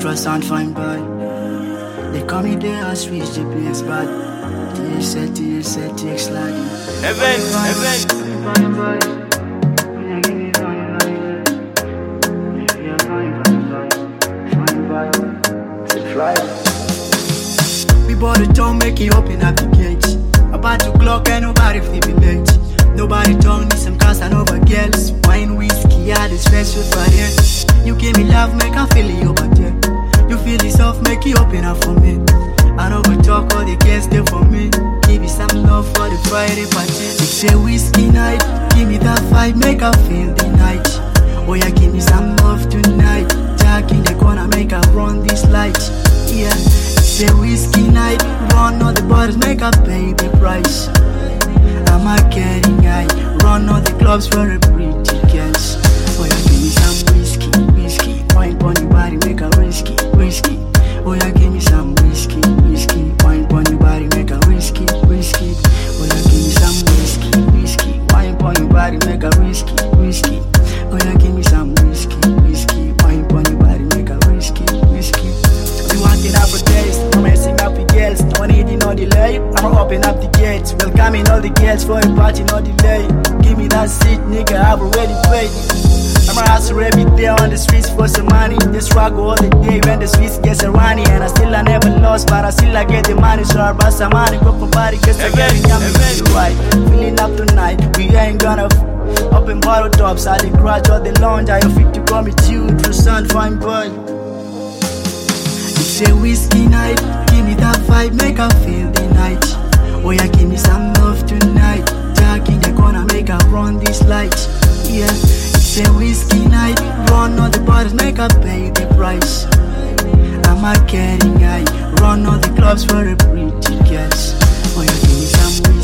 trust and fine boy. They call me there and switch GPS bad. TSL, takes sliding. We bought a town, make it open up the gate. About to clock and nobody feel be late. Nobody tongue need some Casanova girls. Wine, whiskey, all this fresh food for them. You give me love, make I feel it over there. You feel this off, make it open up for me. I know we talk, all the girls stay for me. Give me some love for the Friday party. It's a whiskey night, give me that vibe, make I feel the night. Oh yeah, give me some love tonight. Jack in the corner, make I run this light. Yeah, it's a whiskey night, run all the bottles, make I pay the price. I'm a getting high, run all the clubs for a pretty girls. Oh yeah, give me some whiskey, wine pon your body, make a whiskey. Oh yeah, give me some whiskey, wine pon your body, make a whiskey. Oh yeah, give me some whiskey, wine pon your body, make a whiskey. Oh yeah, give me some whiskey, wine pon your body, make a whiskey. We wanting up for taste, I'm messing up the girls, no needing no delay. I'ma open up the gates, welcoming all the girls for a party, no delay. Give me that seat, nigga, I've already paid. I'ma hustle every day on the streets for some money. Just struggle all the day when the streets gets runny. And I never lost, but I get the money. So I bust some money, go for body, guess I get it, I'm right. Feeling up tonight, we ain't gonna open bottle tops, I the garage or the lounge. I fit to come with you, true son, fine boy. It's a whiskey night, give me that vibe, make I feel the night. Oh yeah, give me some love tonight. Jack in the corner, make I run this light. Yeah, it's a whiskey night, run all the bottles, make I pay the price. I'm a getting high, run all the clubs for a pretty girls. Oh yeah, give me some